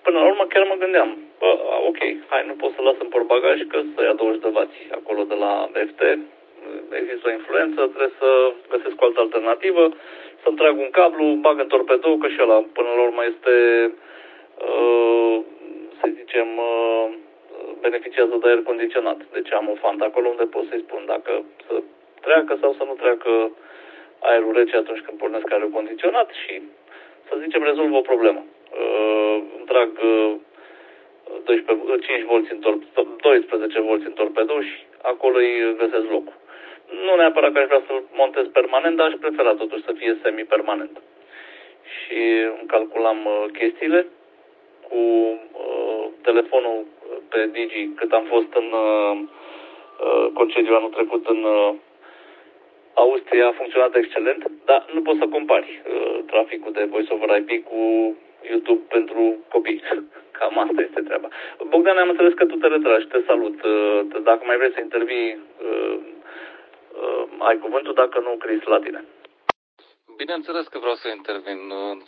până la urmă chiar mă gândeam, ok, hai, nu pot să las în portbagaj că să ia 20 de vați acolo de la FT, există o influență, trebuie să găsesc o altă alternativă, să-mi trag un cablu, bag în torpedou, că și ăla până la urmă este, să zicem, beneficiază de aer condiționat. Deci am o fantă acolo unde pot să-i spun dacă să treacă sau să nu treacă aerul rece atunci când pornesc aerul condiționat și, să zicem, rezolv o problemă. Îmi trag 5 volți în 12 volți în torpedou și acolo îi găsesc locul. Nu neapărat că aș vrea să-l montez permanent, dar aș prefera totuși să fie semi-permanent. Și îmi calculam chestiile cu telefonul pe Digi, cât am fost în concediu anul trecut în Austria, a funcționat excelent, dar nu poți să compari traficul de Voice over IP cu YouTube pentru copii. Cam asta este treaba. Bogdan, am înțeles că tu te retragi, te salut. Dacă mai vrei să intervii, ai cuvântul, dacă nu, Chris, la tine. Bineînțeles că vreau să intervin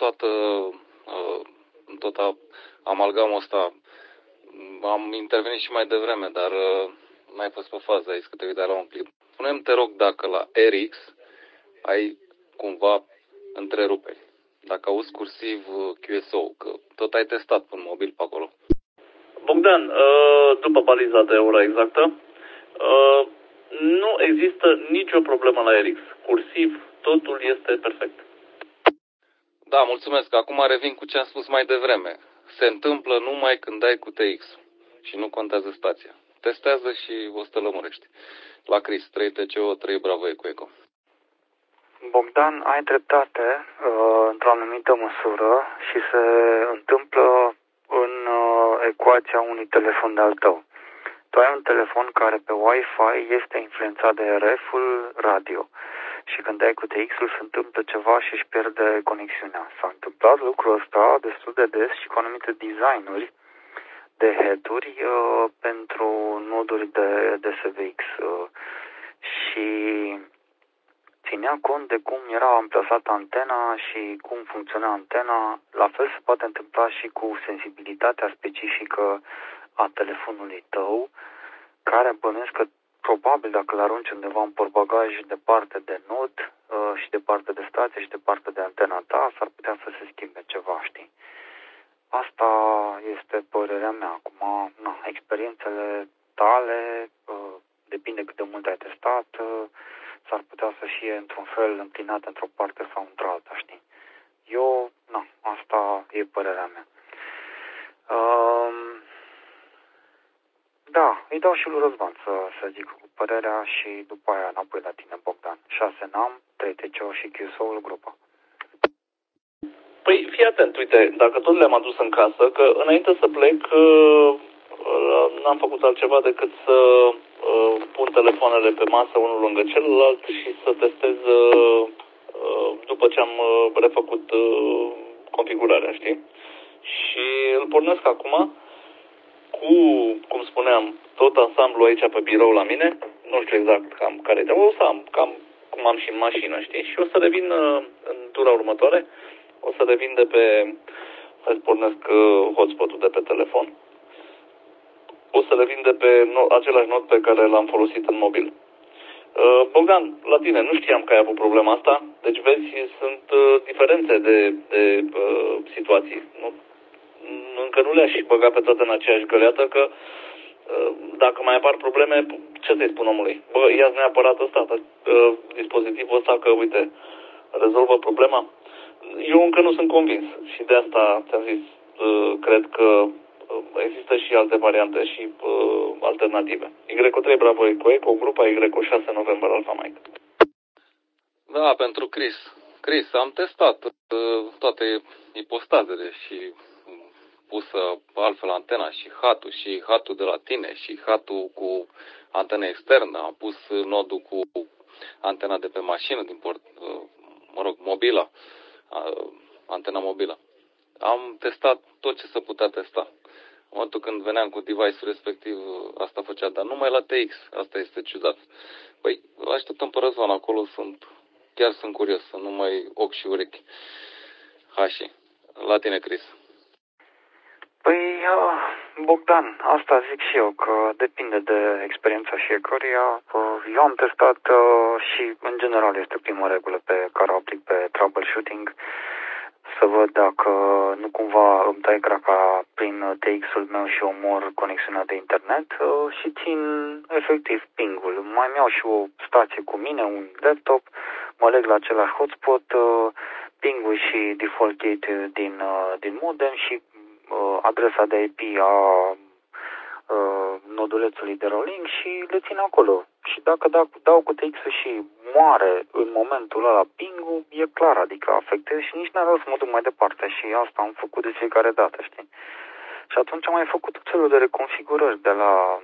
în tot amalgamul ăsta. Am intervenit și mai devreme, dar n-ai fost pe fază, ai zis că te uitai la un clip. Spune-mi, te rog, dacă la RX ai cumva întreruperi. Dacă auzi cursiv QSO, că tot ai testat un mobil pe acolo. Bogdan, după baliza de ora exactă, nu există nicio problemă la RX. Cursiv, totul este perfect. Da, mulțumesc. Acum revin cu ce am spus mai devreme. Se întâmplă numai când dai cu TX și nu contează stația. Testează și o să te lămurești. La Chris, 3 TCO, 3 Bravo Eco. Bogdan, ai dreptate într-o anumită măsură și se întâmplă în ecuația unui telefon de-al tău. Tu ai un telefon care pe Wi-Fi este influențat de RF-ul radio și când dai cu TX-ul se întâmplă ceva și își pierde conexiunea. S-a întâmplat lucrul ăsta destul de des și cu anumite designuri de head-uri pentru noduri de SVX și ținea cont de cum era amplasată antena și cum funcționa antena. La fel se poate întâmpla și cu sensibilitatea specifică a telefonului tău, care bănuiesc că probabil dacă îl arunci undeva în portbagaj departe de nod și departe de stație și departe de antena ta, s-ar putea să se schimbe ceva, știi? Asta este părerea mea. Acum, experiențele tale, depinde cât de mult ai testat, s-ar putea să fie într-un fel înclinat într-o parte sau într-alta, știi? Eu, asta e părerea mea. Da, îi dau și lui Răzvan să zic cu părerea și după aia înapoi la tine, Bogdan. 6 NAM, 3 TCO și QSO-ul grupa. Păi, fii atent, uite, dacă tot le-am adus în casă, că înainte să plec, n-am făcut altceva decât să pun telefoanele pe masă, unul lângă celălalt și să testez după ce am refăcut configurarea, știi? Și îl pornesc acum cu, cum spuneam, tot ansamblu aici pe birou la mine, nu știu exact cam care e, o să am, cam cum am și în mașină, știi? Și o să revin în tura următoare, o să revin de pe, hai să pornesc hotspot-ul de pe telefon, o să revin de pe același nod pe care l-am folosit în mobil. Bogdan, la tine, nu știam că ai avut problema asta, deci vezi, sunt diferențe de situații, nu? Încă nu le-aș băga pe toate în aceeași găleată, că dacă mai apar probleme, ce să-i spun omului? Bă, ia-ți neapărat ăsta, dispozitivul ăsta, că, uite, rezolvă problema. Eu încă nu sunt convins și de asta ți-am zis, cred că există și alte variante și alternative. Y3 Bravo Eco, grupa Y6 November Alpha Mike. Da, pentru Chris. Chris, am testat toate ipostazele și pusă altfel antena și hatul de la tine și hatul cu antenă externă. Am pus nodul cu antena de pe mașină din mobila, antena mobilă. Am testat tot ce se putea testa. În momentul când veneam cu device-ul respectiv, asta făcea, dar numai la TX. Asta este ciudat. Păi, așteptăm pe Răzvan, acolo chiar sunt curios, să nu mai ochi și urechi. Hași. La tine, Chris. Păi, Bogdan, asta zic și eu, că depinde de experiența fiecăruia. Eu am testat și, în general, este prima regulă pe care o aplic pe troubleshooting, să văd dacă nu cumva îmi tai craca prin TX-ul meu și omor conexiunea de internet și țin efectiv ping-ul. Mai iau și o stație cu mine, un laptop, mă leg la același hotspot, ping-ul și default gate din modem și adresa de IP a nodulețului de rolling și le țin acolo. Și dacă dau cu TX-ul și moare în momentul ăla ping-ul, e clar, adică afectez și nici n-ar rost să mă duc mai departe și asta am făcut de fiecare dată, știi? Și atunci am mai făcut tot felul de reconfigurări de la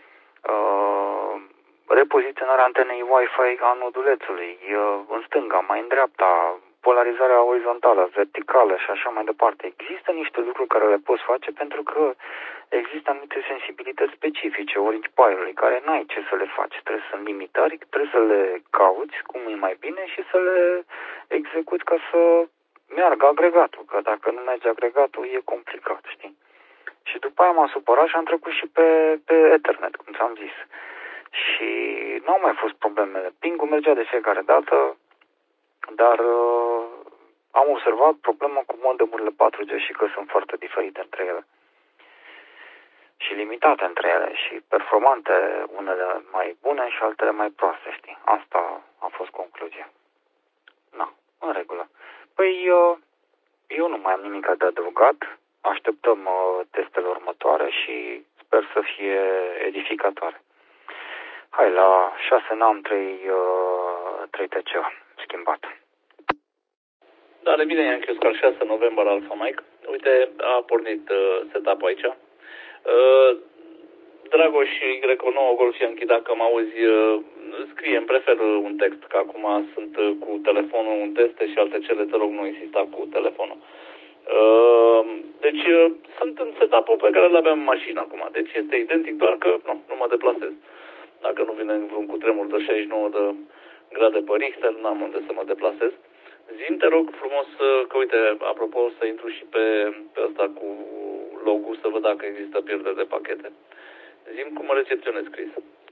repoziționarea antenei Wi-Fi a nodulețului, în stânga, mai în dreapta, polarizarea orizontală, verticală și așa mai departe. Există niște lucruri care le poți face pentru că există anumite sensibilități specifice Originpile-ului care n-ai ce să le faci. Trebuie să limitări, trebuie să le cauți cum e mai bine și să le execuți ca să meargă agregatul, că dacă nu merge agregatul e complicat, știi? Și după aia m-am supărat și am trecut și pe Ethernet, cum ți-am zis. Și n-au mai fost problemele. Ping-ul mergea de fiecare dată, dar am observat problema cu modemurile 4G și că sunt foarte diferite între ele. Și limitate între ele și performante, unele mai bune și altele mai proaste, știi? Asta a fost concluzia. Na, în regulă. Păi, eu nu mai am nimic de adăugat. Așteptăm testele următoare și sper să fie edificatoare. Hai, la 6 n-am 3 TC schimbat. Da, le bine, Yankee Oscar 6 November Alpha Mike. Uite, a pornit setup-ul aici. Dragoș Y9 Golf Yankee, dacă mă auzi, scrie-mi, prefer un text, că acum sunt cu telefonul în teste și alte cele, te rog, nu insista cu telefonul. Deci sunt în setup-ul pe care îl aveam în mașină acum, deci este identic, doar că nu mă deplasez. Dacă nu vine vreun cutremur de 69 de grade pe Richter, n-am unde să mă deplasez. Zi-mi, te rog frumos, că uite, apropo, să intru și pe ăsta cu logo, să văd dacă există pierderi de pachete. Zi-mi cum mă recepționez, Chris.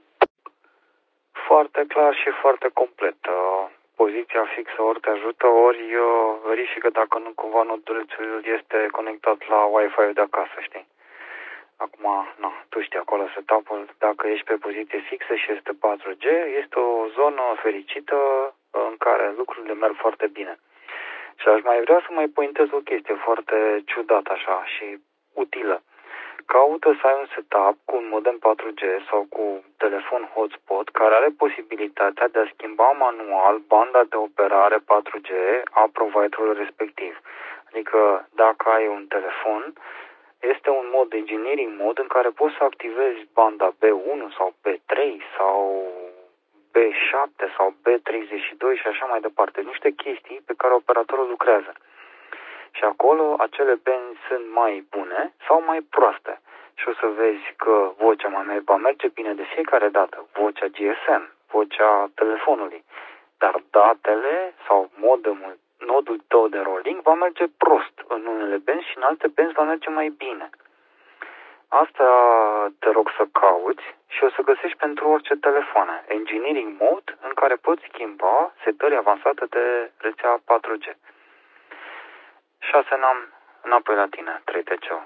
Foarte clar și foarte complet. Poziția fixă ori te ajută, ori verifică dacă nu cumva nodulețul este conectat la Wi-Fi de acasă, știi? Acum, tu știi acolo setup-ul, dacă ești pe poziție fixă și este 4G, este o zonă fericită în care lucrurile merg foarte bine. Și aș mai vrea să mai pointez o chestie foarte ciudată așa și utilă. Caută să ai un setup cu un modem 4G sau cu telefon hotspot care are posibilitatea de a schimba manual banda de operare 4G a providerului respectiv. Adică dacă ai un telefon, este un mod engineering mode în care poți să activezi banda B1 sau B3 sau B7 sau B32 și așa mai departe. Niște chestii pe care operatorul lucrează. Și acolo acele benzi sunt mai bune sau mai proaste. Și o să vezi că vocea va merge bine de fiecare dată. Vocea GSM, vocea telefonului. Dar datele sau nodul tău de rolling va merge prost în unele benzi și în alte benzi va merge mai bine. Asta te rog să cauți și o să găsești pentru orice telefoane. Engineering mode în care poți schimba setări avansate de rețea 4G. 6 n-am, înapoi la tine, 3 TC.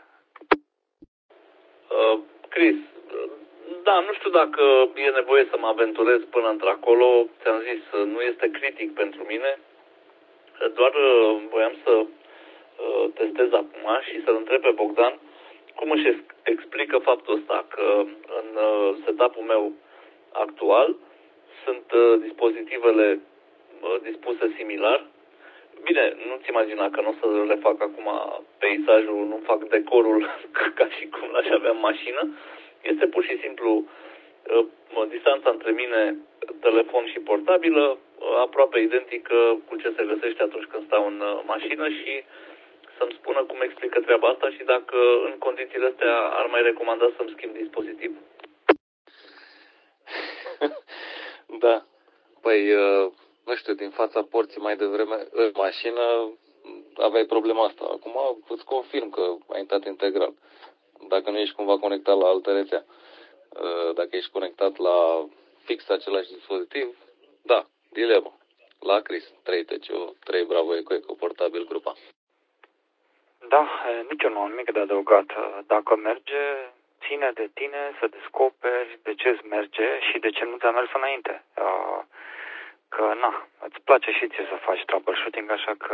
Chris, da, nu știu dacă e nevoie să mă aventurez până într-acolo. Ți-am zis, nu este critic pentru mine. Doar voiam să testez acum și să-l întreb pe Bogdan cum își explică faptul ăsta că în setup-ul meu actual sunt dispozitivele dispuse similar. Bine, nu-ți imagina că nu o să refac acum peisajul, nu fac decorul ca și cum l-aș avea în mașină. Este pur și simplu distanța între mine, telefon și portabilă, aproape identică cu ce se găsește atunci când stau în mașină și să-mi spună cum explică treaba asta și dacă în condițiile astea ar mai recomanda să-mi schimb dispozitivul. Da. Păi, nu știu, din fața porții mai devreme, în mașină aveai problema asta. Acum îți confirm că a intrat integral. dacă nu ești cumva conectat la altă rețea. Dacă ești conectat la fix același dispozitiv, da, dilemă. La Chris, 3 TCO, 3 Bravo Eco portabil grupa. Da, nici eu nu am nimic de adăugat. Dacă merge, ține de tine să descoperi de ce îți merge și de ce nu ți-a mers înainte. Că, na, îți place și ție să faci troubleshooting, așa că...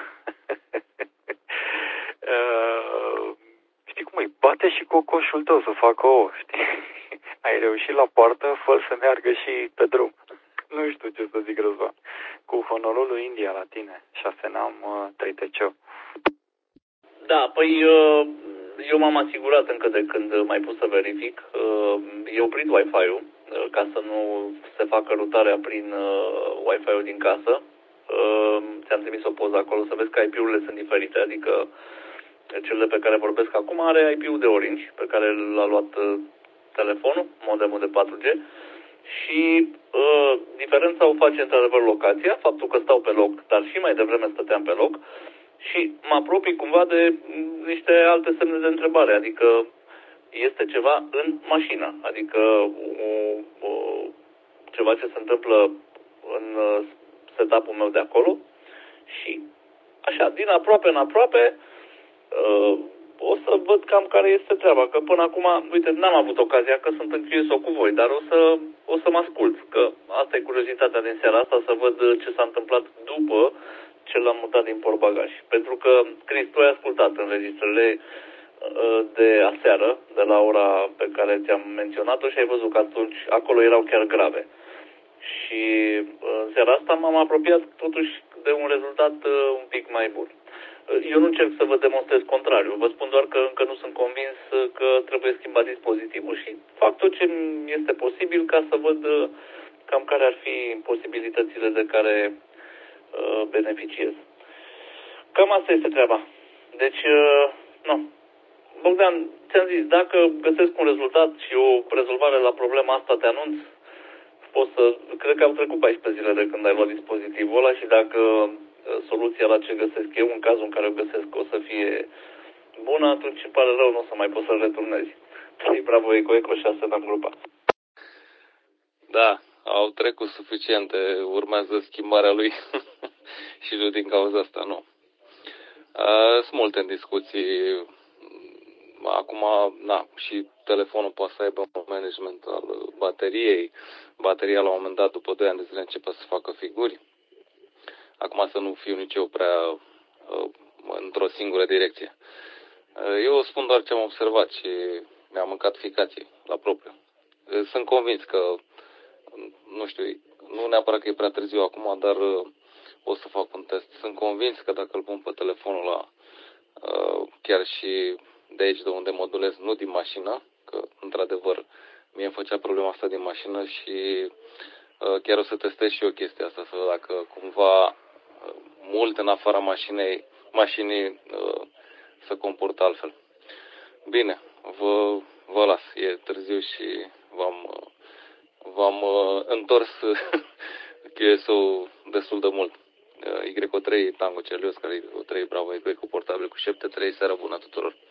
știi cum e? Bate și cocoșul tău să facă ouă, știi? Ai reușit la poartă, fă să meargă și pe drum. Nu știu ce să zic, Răzvan. Cu Honorul India la tine, 6 NAM 3 TCO. Da, păi eu m-am asigurat încă de când m-ai pus să verific. E oprit Wi-Fi-ul ca să nu se facă rutarea prin Wi-Fi-ul din casă. Ți-am trimis o poză acolo să vezi că IP-urile sunt diferite, adică cele pe care vorbesc acum are IP-ul de Orange, pe care l-a luat telefonul, modemul de 4G. Și diferența o face într-adevăr locația, faptul că stau pe loc, dar și mai devreme stăteam pe loc. Și mă apropii cumva de niște alte semne de întrebare, adică este ceva în mașină, adică ceva ce se întâmplă în setup-ul meu de acolo și așa, din aproape în aproape o să văd cam care este treaba, că până acum, uite, n-am avut ocazia că sunt în QSO cu voi, dar o să mă ascult, că asta e curiozitatea din seara asta, să văd ce s-a întâmplat după ce l-am mutat din portbagaj. Pentru că, Chris, tu ai ascultat înregistrările de aseară, de la ora pe care ți-am menționat-o și ai văzut că atunci acolo erau chiar grave. Și în seara asta m-am apropiat totuși de un rezultat un pic mai bun. Eu nu încerc să vă demonstrez contrariu, vă spun doar că încă nu sunt convins că trebuie schimbat dispozitivul și fac tot ce este posibil ca să văd cam care ar fi posibilitățile de care beneficiez. Cam asta este treaba. Deci, nu. Bogdan, ți-am zis, dacă găsesc un rezultat și o rezolvare la problema asta, te anunț. Cred că au trecut 14 zile de când ai luat dispozitivul ăla și dacă soluția la ce găsesc eu, în cazul în care o găsesc, o să fie bună, atunci îmi pare rău, nu o să mai poți să-l returnezi. Și Bravo Eco 6 în grupa. Da, au trecut suficiente, urmează schimbarea lui și nu din cauza asta, nu. Sunt multe în discuții. Acum, na, și telefonul poate să aibă un management al bateriei. Bateria, la un moment dat, după 2 ani de zile, începe să facă figuri. Acum să nu fiu nici eu prea într-o singură direcție. Eu spun doar ce am observat și mi-am mâncat ficații la propriu. Sunt convins că, nu știu, nu neapărat că e prea târziu acum, dar o să fac un test. Sunt convins că dacă îl pun pe telefonul ăla, chiar și de aici de unde modulez, nu din mașină, că într-adevăr mie îmi făcea problema asta din mașină și chiar o să testez și eu chestia asta, să văd dacă cumva mult în afara mașinii se comportă altfel. Bine, vă las, e târziu și v-am întors QSO destul de mult. Y3 Tango Celios, care e o 3 Bravo Eco portabil cu 7-3, seara bună tuturor!